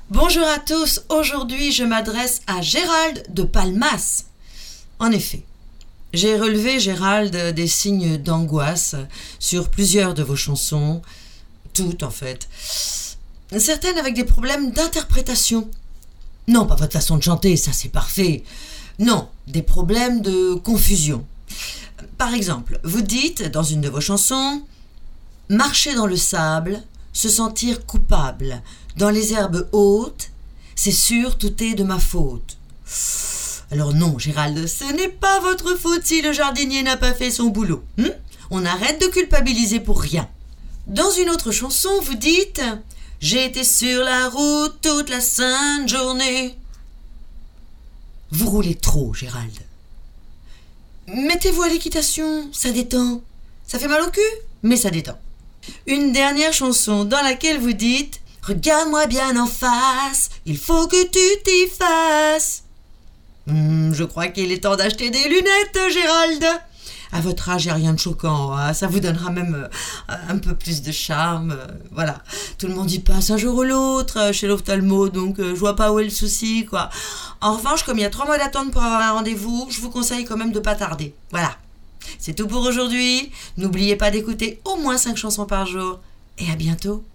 Bonjour à tous, aujourd'hui je m'adresse à Gérald de Palmas. En effet, j'ai relevé, Gérald, des signes d'angoisse sur plusieurs de vos chansons, toutes en fait. Certaines avec des problèmes d'interprétation. Non, pas votre façon de chanter, ça c'est parfait. Non, des problèmes de confusion. Par exemple, vous dites dans une de vos chansons « Marcher dans le sable, se sentir coupable, dans les herbes hautes, c'est sûr tout est de ma faute. » Alors non, Gérald, ce n'est pas votre faute si le jardinier n'a pas fait son boulot. On arrête de culpabiliser pour rien. Dans une autre chanson, vous dites « J'ai été sur la route toute la sainte journée. » Vous roulez trop, Gérald. Mettez-vous à l'équitation, ça détend. Ça fait mal au cul, mais ça détend. Une dernière chanson dans laquelle vous dites « Regarde-moi bien en face, il faut que tu t'y fasses. » Je crois qu'il est temps d'acheter des lunettes, Gérald. À votre âge, il n'y a rien de choquant, hein. Ça vous donnera même un peu plus de charme. Voilà, tout le monde y passe un jour ou l'autre chez l'ophtalmo, donc je vois pas où est le souci, quoi. En revanche, comme il y a 3 mois d'attente pour avoir un rendez-vous, je vous conseille quand même de pas tarder. Voilà, c'est tout pour aujourd'hui. N'oubliez pas d'écouter au moins 5 chansons par jour. Et à bientôt.